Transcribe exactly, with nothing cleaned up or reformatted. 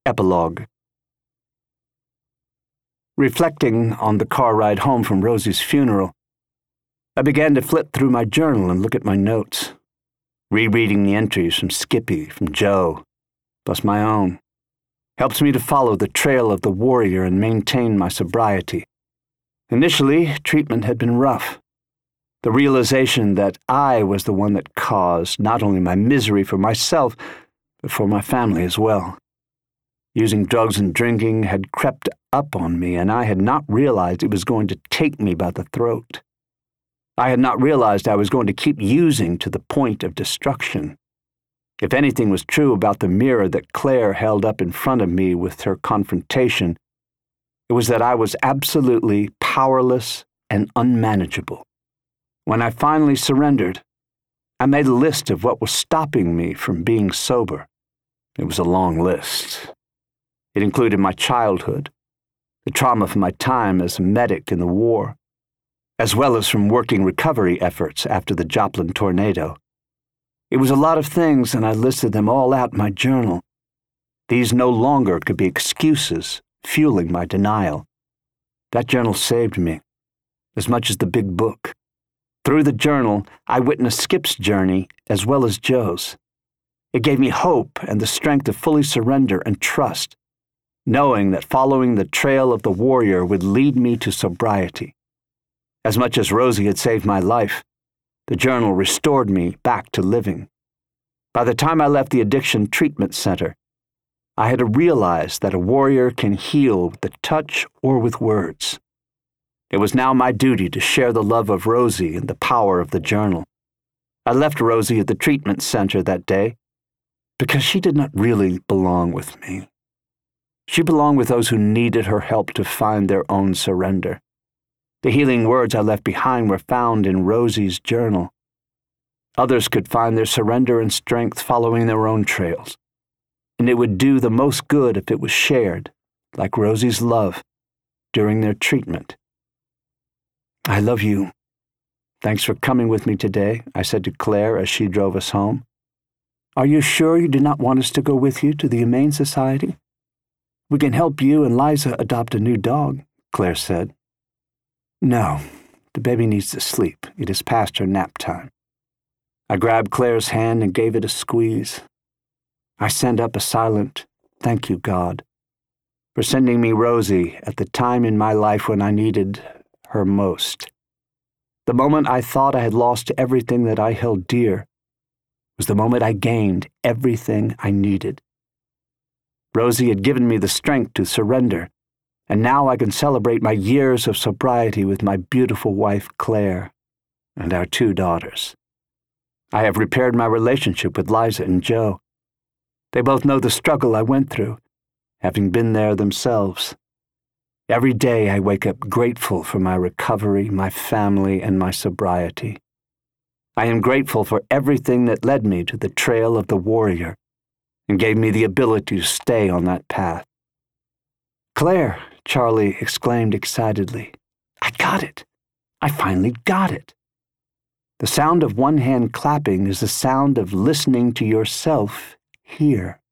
Epilogue. Reflecting on the car ride home from Rosie's funeral, I began to flip through my journal and look at my notes, rereading the entries from Skippy, from Joe, plus my own. Helps me to follow the trail of the warrior and maintain my sobriety. Initially, treatment had been rough. The realization that I was the one that caused not only my misery for myself, but for my family as well. Using drugs and drinking had crept up on me, and I had not realized it was going to take me by the throat. I had not realized I was going to keep using to the point of destruction. If anything was true about the mirror that Claire held up in front of me with her confrontation, it was that I was absolutely powerless and unmanageable. When I finally surrendered, I made a list of what was stopping me from being sober. It was a long list. It included my childhood, the trauma from my time as a medic in the war, as well as from working recovery efforts after the Joplin tornado. It was a lot of things, and I listed them all out in my journal. These no longer could be excuses fueling my denial. That journal saved me, as much as the big book. Through the journal, I witnessed Skip's journey as well as Joe's. It gave me hope and the strength to fully surrender and trust, knowing that following the trail of the warrior would lead me to sobriety. As much as Rosie had saved my life, the journal restored me back to living. By the time I left the addiction treatment center, I had realized that a warrior can heal with the touch or with words. It was now my duty to share the love of Rosie and the power of the journal. I left Rosie at the treatment center that day because she did not really belong with me. She belonged with those who needed her help to find their own surrender. The healing words I left behind were found in Rosie's journal. Others could find their surrender and strength following their own trails, and it would do the most good if it was shared, like Rosie's love, during their treatment. "I love you. Thanks for coming with me today," I said to Claire as she drove us home. "Are you sure you do not want us to go with you to the Humane Society? We can help you and Liza adopt a new dog," Claire said. "No, the baby needs to sleep. It is past her nap time." I grabbed Claire's hand and gave it a squeeze. I sent up a silent, "Thank you, God, for sending me Rosie at the time in my life when I needed her most." The moment I thought I had lost everything that I held dear was the moment I gained everything I needed. Rosie had given me the strength to surrender, and now I can celebrate my years of sobriety with my beautiful wife, Claire, and our two daughters. I have repaired my relationship with Liza and Joe. They both know the struggle I went through, having been there themselves. Every day I wake up grateful for my recovery, my family, and my sobriety. I am grateful for everything that led me to the trail of the warrior and gave me the ability to stay on that path. "Claire," Charlie exclaimed excitedly, "I got it! I finally got it!" The sound of one hand clapping is the sound of listening to yourself here.